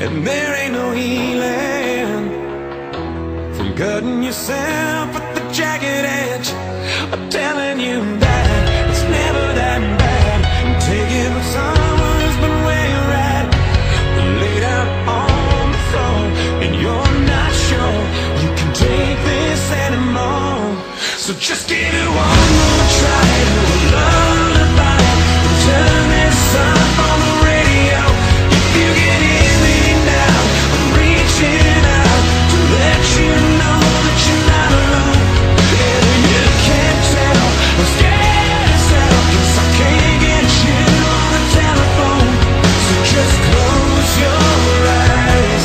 and there ain't no healing from cutting yourself at the jagged edge. I'm telling you that it's never that bad. I'm taking what someone who's been where you're at, laid out on the floor, and you're not sure you can take this anymore. So just give it one more try to a lullaby. Turn this up on the radio. If you can hear me now, I'm reaching out to let you know that you're not alone. And you can't tell I'm scared as hell, 'cause I can't get you on the telephone. So just close your eyes.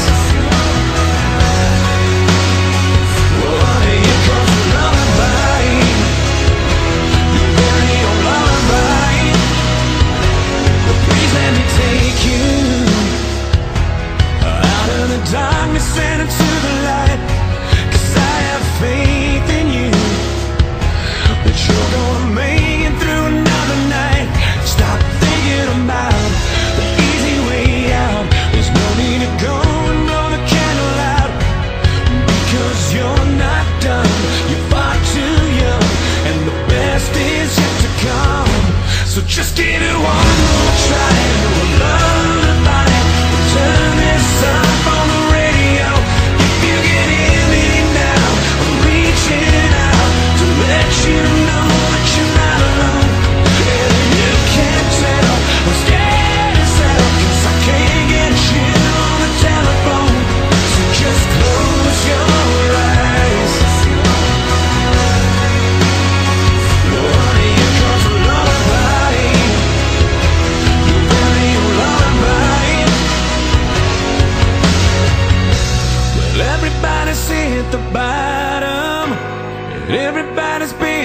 Oh, here comes a lullaby. Your very own lullaby. Please let me take you out of the darkness and into the light, 'cause I have faith in you that you're gonna make it through another night. Stop thinking about the easy way out. There's no need to go and blow the candle out, because you're not done. You're far too young, and the best is yet to come. So just give it one more try to a lullaby. Turn this up on the radio. If you can hear me now, I'm reaching out to let you know that you're not alone. And you can't tell I'm scared as hell, 'cause I can't get you on the telephone. So just close your eyes. Oh, here comes a lullaby. Your very own lullaby. Well, everybody's hit the bottom, and everybody's been